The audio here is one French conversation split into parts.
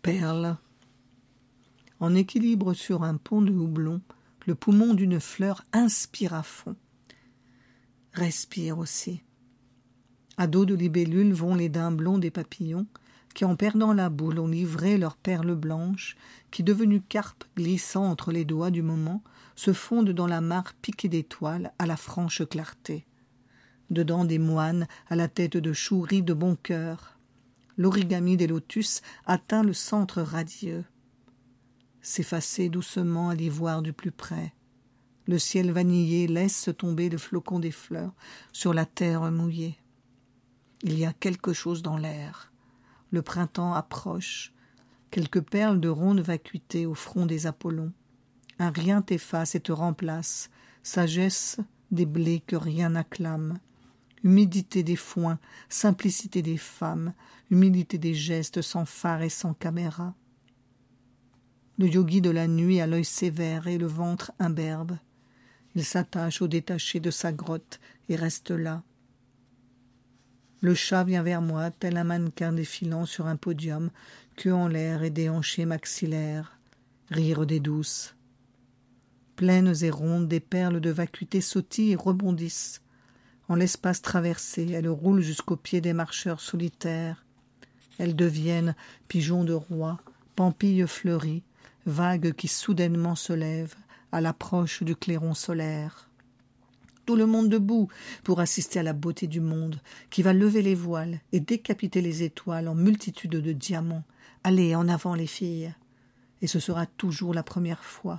Perle. En équilibre sur un pont de houblon, le poumon d'une fleur inspire à fond. Respire aussi. À dos de libellule vont les daims blonds des papillons, qui en perdant la boule ont livré leurs perles blanches, qui devenues carpes glissant entre les doigts du moment, se fondent dans la mare piquée d'étoiles à la franche clarté. Dedans des moines à la tête de choux rient de bon cœur. L'origami des lotus atteint le centre radieux. S'effacer doucement à l'ivoire du plus près. Le ciel vanillé laisse tomber le flocon des fleurs sur la terre mouillée. Il y a quelque chose dans l'air. Le printemps approche. Quelques perles de ronde vacuité au front des Apollons. Un rien t'efface et te remplace. Sagesse des blés que rien n'acclame. Humidité des foins, simplicité des femmes, humilité des gestes sans phare et sans caméra. Le yogi de la nuit a l'œil sévère et le ventre imberbe. Il s'attache au détaché de sa grotte et reste là. Le chat vient vers moi, tel un mannequin défilant sur un podium, queue en l'air et déhanché maxillaire. Rire des douces. Pleines et rondes, des perles de vacuité sautillent et rebondissent. En l'espace traversé, elles roulent jusqu'aux pieds des marcheurs solitaires. Elles deviennent pigeons de roi, pampilles fleuries, vagues qui soudainement se lèvent à l'approche du clairon solaire. Tout le monde debout pour assister à la beauté du monde, qui va lever les voiles et décapiter les étoiles en multitude de diamants. Allez, en avant les filles. Et ce sera toujours la première fois.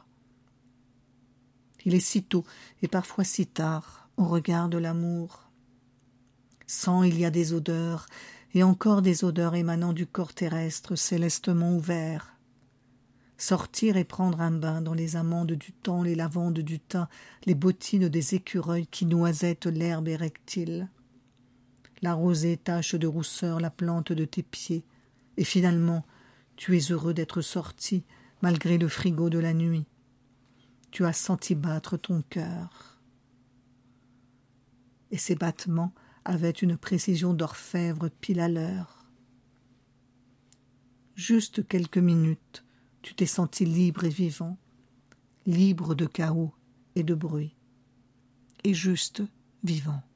Il est si tôt et parfois si tard au regard de l'amour. Sans il y a des odeurs, et encore des odeurs émanant du corps terrestre célestement ouvert. Sortir et prendre un bain dans les amandes du temps, les lavandes du thym, les bottines des écureuils qui noisettent l'herbe érectile. La rosée tache de rousseur la plante de tes pieds, et finalement, tu es heureux d'être sorti, malgré le frigo de la nuit. Tu as senti battre ton cœur. Et ces battements avaient une précision d'orfèvre pile à l'heure. Juste quelques minutes, tu t'es senti libre et vivant, libre de chaos et de bruit, et juste vivant.